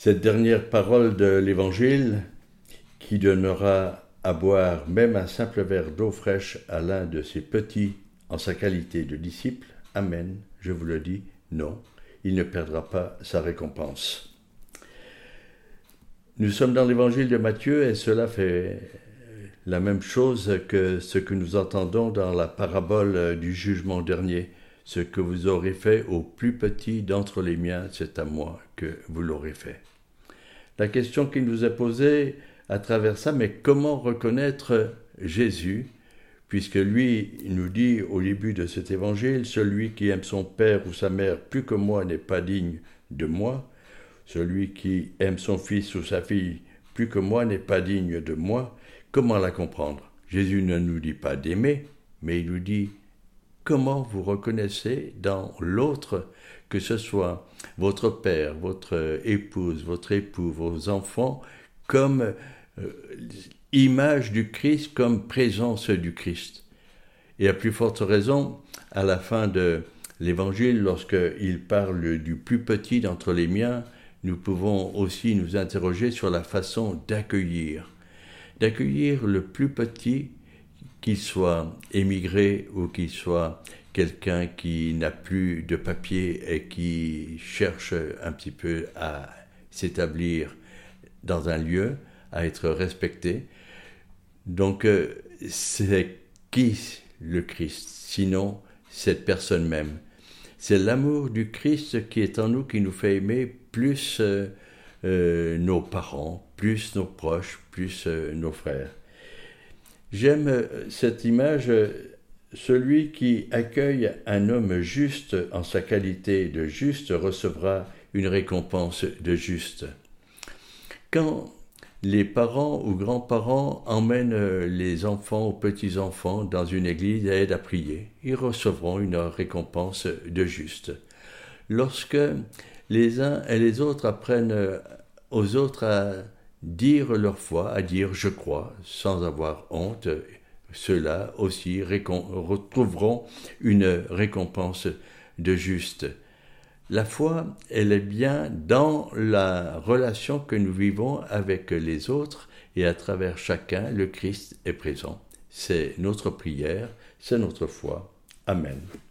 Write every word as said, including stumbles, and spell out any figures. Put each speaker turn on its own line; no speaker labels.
Cette dernière parole de l'Évangile, qui donnera à boire même un simple verre d'eau fraîche à l'un de ses petits en sa qualité de disciple, amen, je vous le dis, non, il ne perdra pas sa récompense. Nous sommes dans l'Évangile de Matthieu et cela fait la même chose que ce que nous entendons dans la parabole du jugement dernier. Ce que vous aurez fait au plus petit d'entre les miens, c'est à moi que vous l'aurez fait. La question qui nous est posée à travers ça, mais comment reconnaître Jésus, puisque lui nous dit au début de cet évangile, celui qui aime son père ou sa mère plus que moi n'est pas digne de moi, celui qui aime son fils ou sa fille plus que moi n'est pas digne de moi. Comment la comprendre? Jésus ne nous dit pas d'aimer, mais il nous dit comment vous reconnaissez dans l'autre, que ce soit votre père, votre épouse, votre époux, vos enfants, comme euh, image du Christ, comme présence du Christ. Et à plus forte raison, à la fin de l'Évangile, lorsqu'il parle du plus petit d'entre les miens, nous pouvons aussi nous interroger sur la façon d'accueillir. D'accueillir le plus petit, qu'il soit émigré ou qu'il soit quelqu'un qui n'a plus de papier et qui cherche un petit peu à s'établir dans un lieu, à être respecté. Donc, c'est qui le Christ? Sinon, cette personne même. C'est l'amour du Christ qui est en nous, qui nous fait aimer plus euh, euh, nos parents, plus nos proches, plus euh, nos frères. J'aime euh, cette image, euh, celui qui accueille un homme juste en sa qualité de juste recevra une récompense de juste. Quand les parents ou grands-parents emmènent les enfants ou petits-enfants dans une église et aident à prier, ils recevront une récompense de juste. Lorsque les uns et les autres apprennent aux autres à dire leur foi, à dire « je crois » sans avoir honte, ceux-là aussi récom- retrouveront une récompense de juste. La foi, elle est bien dans la relation que nous vivons avec les autres et à travers chacun, le Christ est présent. C'est notre prière, c'est notre foi. Amen.